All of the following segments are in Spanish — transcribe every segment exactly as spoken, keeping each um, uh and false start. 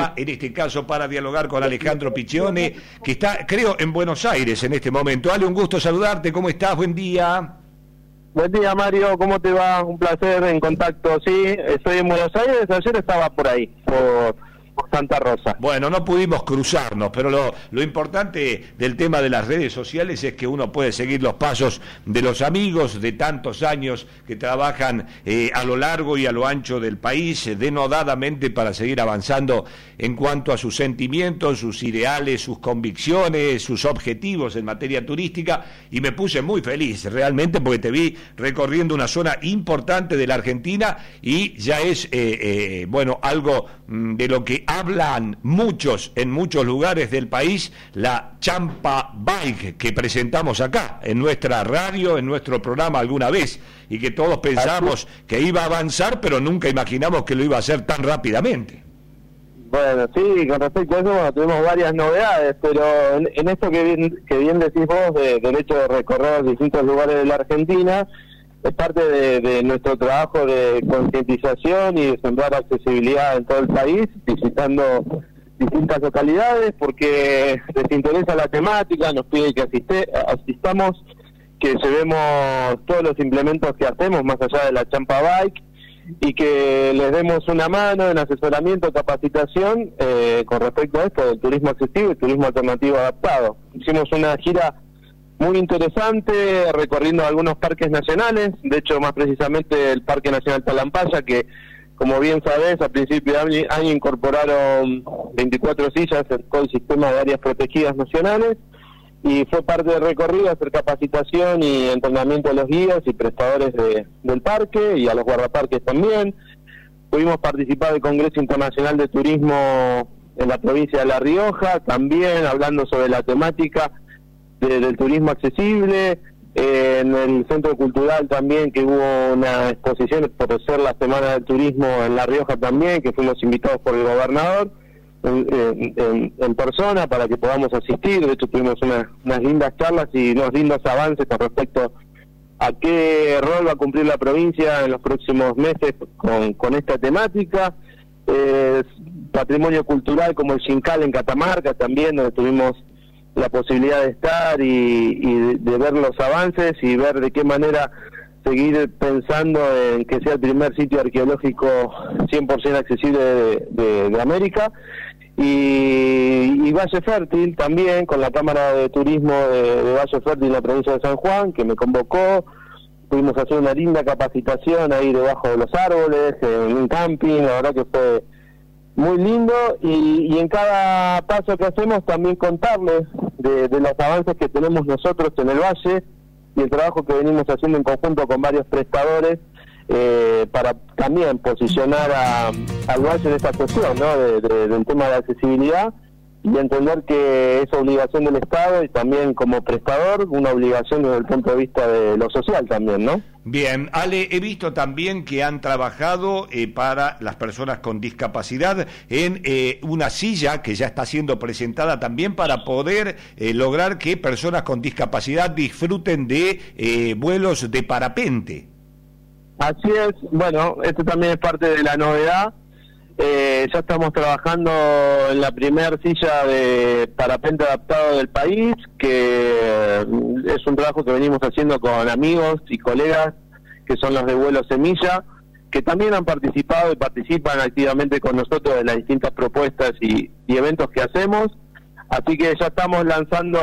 Argentina, en este caso para dialogar con Alejandro Piccioni, que está, creo, en Buenos Aires en este momento. Ale, un gusto saludarte, ¿cómo estás? Buen día. Buen día, Mario, ¿cómo te va? Un placer en contacto. Sí, estoy en Buenos Aires, ayer estaba por ahí, por, por Santa Rosa. Bueno, no pudimos cruzarnos, pero lo, lo importante del tema de las redes sociales es que uno puede seguir los pasos de los amigos de tantos años que trabajan eh, a lo largo y a lo ancho del país, eh, denodadamente para seguir avanzando en cuanto a sus sentimientos, sus ideales, sus convicciones, sus objetivos en materia turística, y me puse muy feliz realmente porque te vi recorriendo una zona importante de la Argentina y ya es, eh, eh, bueno, algo mm, de lo que hablan muchos en muchos lugares del país, la Champa Bike que presentamos acá en nuestra radio, en nuestro programa alguna vez, y que todos pensamos que iba a avanzar, pero nunca imaginamos que lo iba a hacer tan rápidamente. Bueno, sí, con respecto a eso, bueno, tuvimos varias novedades, pero en, en esto que bien, que bien decís vos, de, del hecho de recorrer distintos lugares de la Argentina, es parte de, de nuestro trabajo de concientización y de sembrar accesibilidad en todo el país, visitando distintas localidades, porque les interesa la temática, nos pide que asiste, asistamos, que llevemos todos los implementos que hacemos, más allá de la Champa Bike, y que les demos una mano en asesoramiento, capacitación, eh, con respecto a esto del turismo accesible y turismo alternativo adaptado. Hicimos una gira muy interesante, recorriendo algunos parques nacionales, de hecho más precisamente el Parque Nacional Talampaya, que como bien sabés, a principio de año, año incorporaron veinticuatro sillas en todo el sistema de áreas protegidas nacionales, y fue parte del recorrido hacer capacitación y entrenamiento a los guías y prestadores de, del parque y a los guardaparques también. Pudimos participar del Congreso Internacional de Turismo en la provincia de La Rioja, también hablando sobre la temática de, del turismo accesible. Eh, en el Centro Cultural también, que hubo una exposición por ser la Semana del Turismo en La Rioja también, que fuimos invitados por el gobernador en, en, en persona para que podamos asistir. De hecho tuvimos una, unas lindas charlas y unos lindos avances con respecto a qué rol va a cumplir la provincia en los próximos meses con, con esta temática. Eh, patrimonio cultural como el Xincal en Catamarca también, donde tuvimos la posibilidad de estar y, y de, de ver los avances y ver de qué manera seguir pensando en que sea el primer sitio arqueológico cien por ciento accesible de, de, de América. Y, y Valle Fértil también, con la Cámara de Turismo de, de Valle Fértil en la provincia de San Juan, que me convocó. Pudimos hacer una linda capacitación ahí debajo de los árboles, en un camping, la verdad que fue muy lindo, y, y en cada paso que hacemos también contarles de, de los avances que tenemos nosotros en el Valle y el trabajo que venimos haciendo en conjunto con varios prestadores, eh, para también posicionar a, al Valle en esta cuestión, ¿no? de, de, del tema de accesibilidad, y entender que es obligación del Estado y también como prestador una obligación desde el punto de vista de lo social también, ¿no? Bien, Ale, he visto también que han trabajado eh, para las personas con discapacidad en eh, una silla que ya está siendo presentada también para poder eh, lograr que personas con discapacidad disfruten de eh, vuelos de parapente. Así es, bueno, esto también es parte de la novedad. Eh, ya estamos trabajando en la primer silla de parapente adaptado del país, que es un trabajo que venimos haciendo con amigos y colegas que son los de Vuelo Semilla, que también han participado y participan activamente con nosotros en las distintas propuestas y, y eventos que hacemos. Así que ya estamos lanzando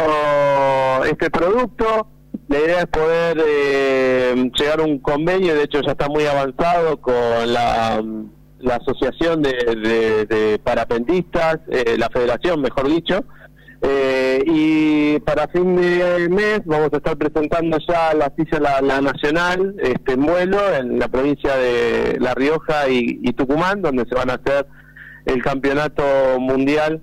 este producto. La idea es poder eh, llegar a un convenio, de hecho ya está muy avanzado con la... la asociación de, de, de parapentistas, eh, la federación mejor dicho, eh, y para fin de mes vamos a estar presentando ya la silla la, la nacional este, en vuelo en la provincia de La Rioja y, y Tucumán, donde se van a hacer el campeonato mundial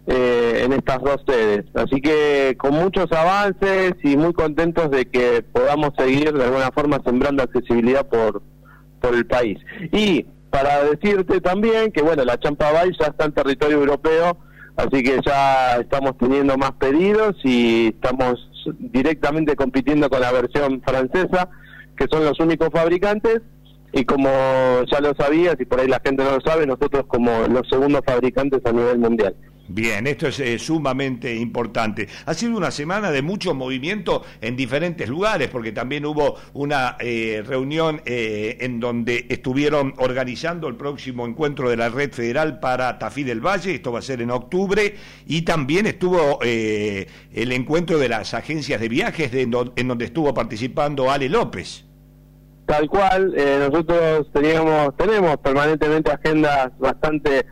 eh, en estas dos sedes. Así que con muchos avances y muy contentos de que podamos seguir de alguna forma sembrando accesibilidad por, por el país. Y para decirte también que, bueno, la Champa Bike ya está en territorio europeo, así que ya estamos teniendo más pedidos y estamos directamente compitiendo con la versión francesa, que son los únicos fabricantes. y como ya lo sabías, y por ahí la gente no lo sabe, nosotros como los segundos fabricantes a nivel mundial. Bien, esto es eh, sumamente importante. Ha sido una semana de mucho movimiento en diferentes lugares, porque también hubo una eh, reunión eh, en donde estuvieron organizando el próximo encuentro de la Red Federal para Tafí del Valle, esto va a ser en octubre, y también estuvo eh, el encuentro de las agencias de viajes de, en donde estuvo participando Ale López. Tal cual, eh, nosotros teníamos, tenemos permanentemente agendas bastante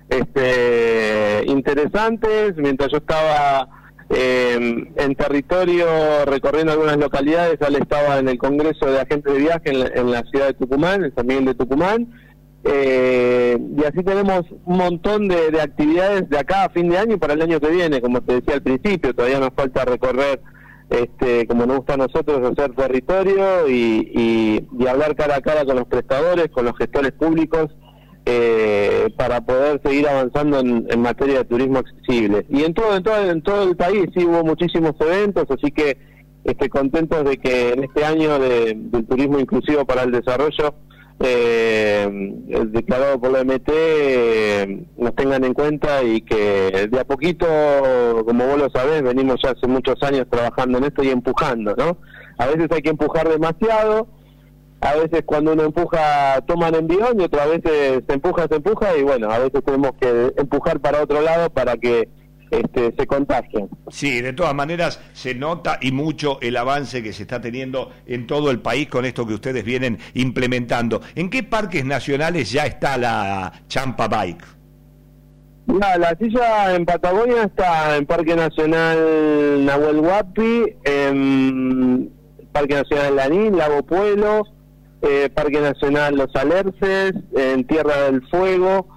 este, interesantes. Mientras yo estaba eh, en territorio recorriendo algunas localidades, él estaba en el Congreso de Agentes de Viaje en la, en la ciudad de Tucumán, en San Miguel de Tucumán, eh, y así tenemos un montón de, de actividades de acá a fin de año y para el año que viene. Como te decía al principio, todavía nos falta recorrer, este, como nos gusta a nosotros, hacer territorio y, y, y hablar cara a cara con los prestadores, con los gestores públicos, Eh, para poder seguir avanzando en, en materia de turismo accesible. Y en todo, en todo en todo el país sí hubo muchísimos eventos, así que este, contentos de que en este año de, del turismo inclusivo para el desarrollo, eh, declarado por la O M T, eh, nos tengan en cuenta y que de a poquito, como vos lo sabés, venimos ya hace muchos años trabajando en esto y empujando, ¿no? A veces hay que empujar demasiado. A veces cuando uno empuja toman envión y otras veces se empuja, se empuja y bueno, a veces tenemos que empujar para otro lado para que este, se contagien. Sí, de todas maneras se nota y mucho el avance que se está teniendo en todo el país con esto que ustedes vienen implementando. ¿En qué parques nacionales ya está la Champa Bike? La, la silla en Patagonia está en Parque Nacional Nahuel Huapi, en Parque Nacional Lanín, Lago Puelo, Eh, Parque Nacional Los Alerces, en Tierra del Fuego,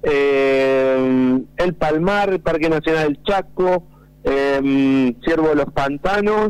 eh, El Palmar, Parque Nacional Chaco, eh, Ciervo de los Pantanos,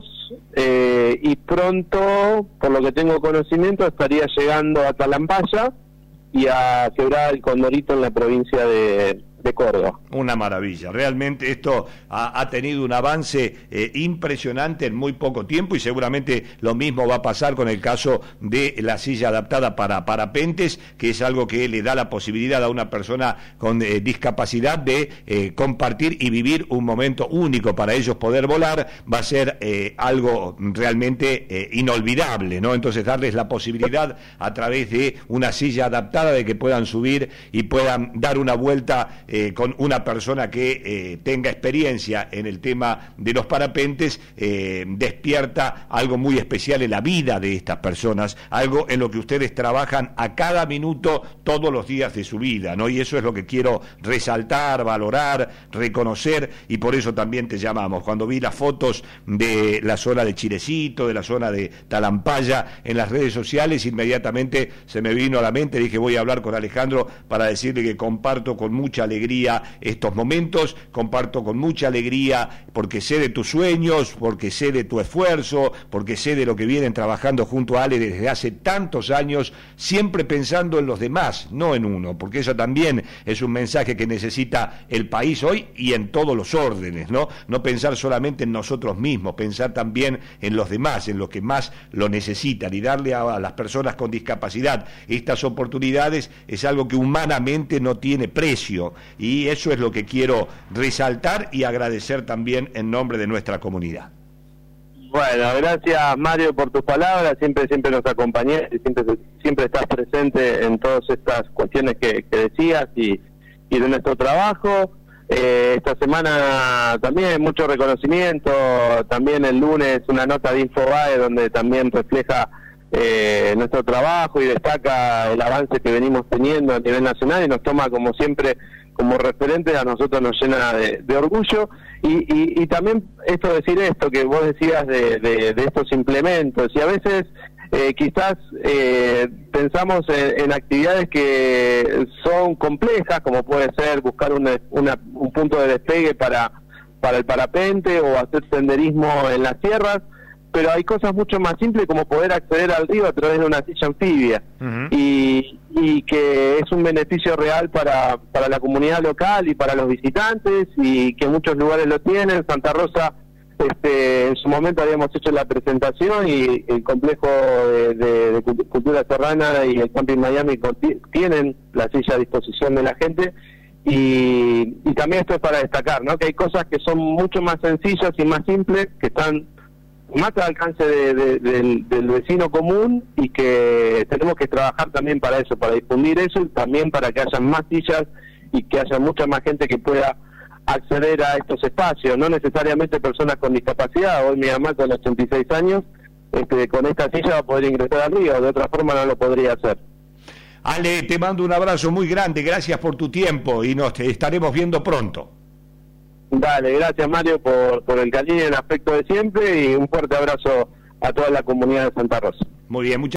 eh, y pronto, por lo que tengo conocimiento, estaría llegando a Talampaya y a Quebrada del Condorito en la provincia de, de Córdoba. Una maravilla, realmente esto ha, ha tenido un avance eh, impresionante en muy poco tiempo y seguramente lo mismo va a pasar con el caso de la silla adaptada para parapentes, que es algo que le da la posibilidad a una persona con eh, discapacidad de eh, compartir y vivir un momento único para ellos poder volar. Va a ser eh, algo realmente eh, inolvidable, ¿no? Entonces darles la posibilidad a través de una silla adaptada de que puedan subir y puedan dar una vuelta eh, con una persona que eh, tenga experiencia en el tema de los parapentes, eh, despierta algo muy especial en la vida de estas personas, algo en lo que ustedes trabajan a cada minuto todos los días de su vida, ¿no? Y eso es lo que quiero resaltar, valorar, reconocer, y por eso también te llamamos. Cuando vi las fotos de la zona de Chilecito, de la zona de Talampaya en las redes sociales, inmediatamente se me vino a la mente, dije voy a hablar con Alejandro para decirle que comparto con mucha alegría estos momentos, comparto con mucha alegría porque sé de tus sueños, porque sé de tu esfuerzo, porque sé de lo que vienen trabajando junto a Ale desde hace tantos años, siempre pensando en los demás, no en uno, porque eso también es un mensaje que necesita el país hoy y en todos los órdenes, ¿no? No pensar solamente en nosotros mismos, pensar también en los demás, en los que más lo necesitan, y darle a, a las personas con discapacidad estas oportunidades es algo que humanamente no tiene precio, y eso es lo que quiero resaltar y agradecer también en nombre de nuestra comunidad. Bueno, gracias Mario por tus palabras, siempre siempre nos acompañás y siempre siempre estás presente en todas estas cuestiones que, que decías y, y de nuestro trabajo. Eh, esta semana también mucho reconocimiento, también el lunes una nota de Infobae donde también refleja eh, nuestro trabajo y destaca el avance que venimos teniendo a nivel nacional y nos toma como siempre como referente, a nosotros nos llena de, de orgullo y, y, y también esto decir esto que vos decías de, de, de estos implementos, y a veces eh, quizás eh, pensamos en, en actividades que son complejas, como puede ser buscar una, una, un punto de despegue para, para el parapente o hacer senderismo en las sierras, pero hay cosas mucho más simples como poder acceder al río a través de una silla anfibia, uh-huh. y, y que es un beneficio real para, para la comunidad local y para los visitantes, y que muchos lugares lo tienen. Santa Rosa este, en su momento habíamos hecho la presentación y el complejo de, de, de Cultura Serrana y el Camping Miami tienen la silla a disposición de la gente. Y, y también esto es para destacar, ¿no? Que hay cosas que son mucho más sencillas y más simples, que están más al alcance de, de, del, del vecino común, y que tenemos que trabajar también para eso, para difundir eso, y también para que haya más sillas y que haya mucha más gente que pueda acceder a estos espacios, no necesariamente personas con discapacidad. Hoy mi mamá con ochenta y seis años, este, con esta silla va a poder ingresar al río, de otra forma no lo podría hacer. Ale, te mando un abrazo muy grande, gracias por tu tiempo y nos estaremos viendo pronto. Dale, gracias Mario por, por el cariño y el afecto de siempre, y un fuerte abrazo a toda la comunidad de Santa Rosa. Muy bien, muchas